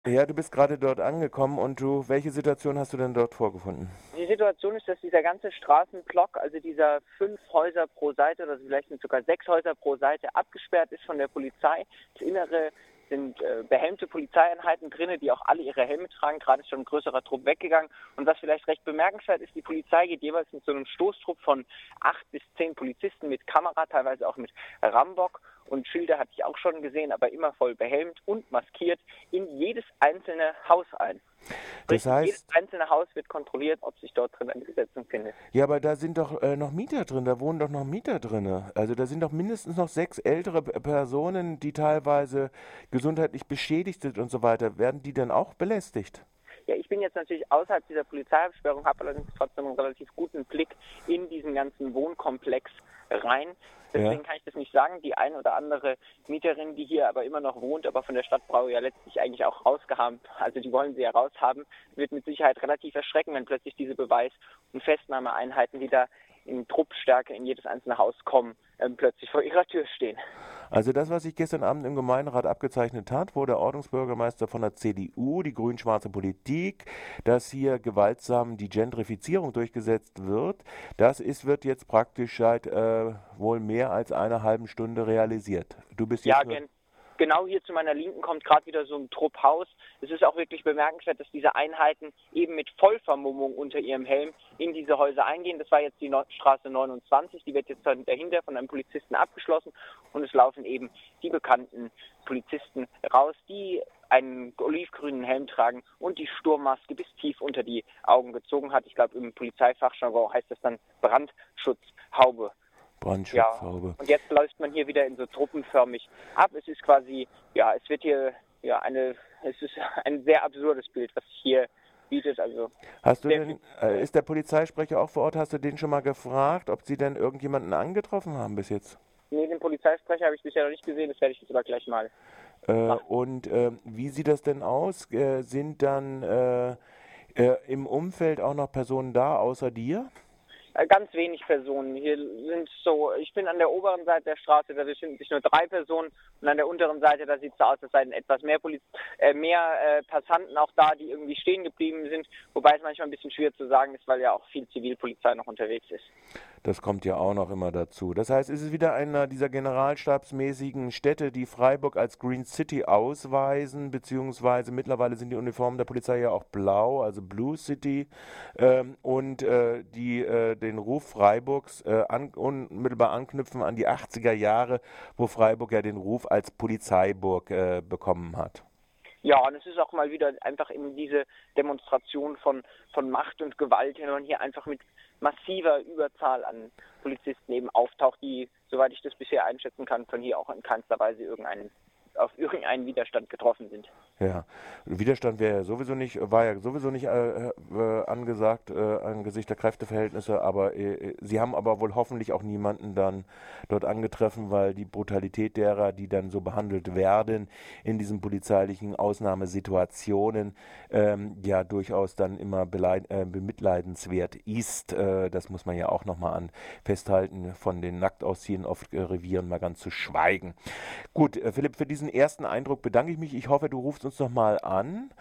Ja, du bist gerade dort angekommen und welche Situation hast du denn dort vorgefunden? Die Situation ist, dass dieser ganze Straßenblock, also dieser 5 Häuser pro Seite oder vielleicht sind sogar 6 Häuser pro Seite abgesperrt ist von der Polizei. Das Innere sind behelmte Polizeieinheiten drinne, die auch alle ihre Helme tragen. Gerade ist schon ein größerer Trupp weggegangen. Und was vielleicht recht bemerkenswert ist, die Polizei geht jeweils mit so einem Stoßtrupp von 8 bis 10 Polizisten mit Kamera, teilweise auch mit Rambock. Und Schilder hatte ich auch schon gesehen, aber immer voll behelmt und maskiert in jedes einzelne Haus ein. Das Sprich, jedes heißt, einzelne Haus wird kontrolliert, ob sich dort drin eine Besetzung findet. ja, aber da sind doch noch Mieter drin, da wohnen doch noch Mieter drin. Also da sind doch mindestens noch 6 ältere Personen, die teilweise gesundheitlich beschädigt sind und so weiter. Werden die dann auch belästigt? Ja, ich bin jetzt natürlich außerhalb dieser Polizeiabsperrung, habe allerdings trotzdem einen relativ guten Blick in diesen ganzen Wohnkomplex rein. Ja. Deswegen kann ich das nicht sagen. Die ein oder andere Mieterin, die hier aber immer noch wohnt, aber von der Stadtbrauerei ja letztlich eigentlich auch rausgehaben, also die wollen sie ja raushaben, wird mit Sicherheit relativ erschrecken, wenn plötzlich diese Beweis- und Festnahmeeinheiten, die da in Truppstärke in jedes einzelne Haus kommen, plötzlich vor ihrer Tür stehen. Also das, was sich gestern Abend im Gemeinderat abgezeichnet hat, wo der Ordnungsbürgermeister von der CDU, die grün-schwarze Politik, dass hier gewaltsam die Gentrifizierung durchgesetzt wird, wird jetzt praktisch seit wohl mehr als einer halben Stunde realisiert. Du bist Ja, jetzt nur. genau hier zu meiner Linken kommt gerade wieder so ein Trupp Haus. Es ist auch wirklich bemerkenswert, dass diese Einheiten eben mit Vollvermummung unter ihrem Helm in diese Häuser eingehen. Das war jetzt die Straße 29, die wird jetzt dann dahinter von einem Polizisten abgeschlossen und es laufen eben die bekannten Polizisten raus, die einen olivgrünen Helm tragen und die Sturmmaske bis tief unter die Augen gezogen hat. Ich glaube, im Polizeifachjargon heißt das dann Brandschutzhaube. Ja, Brandschutzhaube. und jetzt läuft man hier wieder in so truppenförmig ab. Es ist quasi, ja, es wird hier, es ist ein sehr absurdes Bild, was sich hier bietet. Also Hast du sehr viel. denn, ist der Polizeisprecher auch vor Ort? Hast du den schon mal gefragt, ob sie denn irgendjemanden angetroffen haben bis jetzt? Nee, den Polizeisprecher habe ich bisher noch nicht gesehen, das werde ich jetzt aber gleich mal machen. Und wie sieht das denn aus? Sind dann im Umfeld auch noch Personen da, außer dir? Ganz wenig Personen. Hier sind so, ich bin an der oberen Seite der Straße, da befinden sich nur 3 Personen und an der unteren Seite, da sieht es so aus, als seien etwas mehr Passanten auch da, die irgendwie stehen geblieben sind, wobei es manchmal ein bisschen schwer zu sagen ist, weil ja auch viel Zivilpolizei noch unterwegs ist. Das kommt ja auch noch immer dazu. Das heißt, ist es wieder einer dieser generalstabsmäßigen Städte, die Freiburg als Green City ausweisen, beziehungsweise mittlerweile sind die Uniformen der Polizei ja auch blau, also Blue City, und die den Ruf Freiburgs unmittelbar anknüpfen an die 80er Jahre, wo Freiburg ja den Ruf als Polizeiburg bekommen hat. Ja, und es ist auch mal wieder einfach eben diese Demonstration von Macht und Gewalt, wenn man hier einfach mit massiver Überzahl an Polizisten eben auftaucht, die, soweit ich das bisher einschätzen kann, von hier auch in keinster Weise auf irgendeinen Widerstand getroffen sind. Ja, Widerstand war ja sowieso nicht angesagt angesichts der Kräfteverhältnisse, aber sie haben aber wohl hoffentlich auch niemanden dann dort angetroffen, weil die Brutalität derer, die dann so behandelt werden in diesen polizeilichen Ausnahmesituationen, ja durchaus dann immer bemitleidenswert ist. Das muss man ja auch nochmal festhalten, von den Nacktausziehen auf Revieren mal ganz zu schweigen. Gut, Philipp, für diesen ersten Eindruck bedanke ich mich. Ich hoffe, du rufst uns noch mal an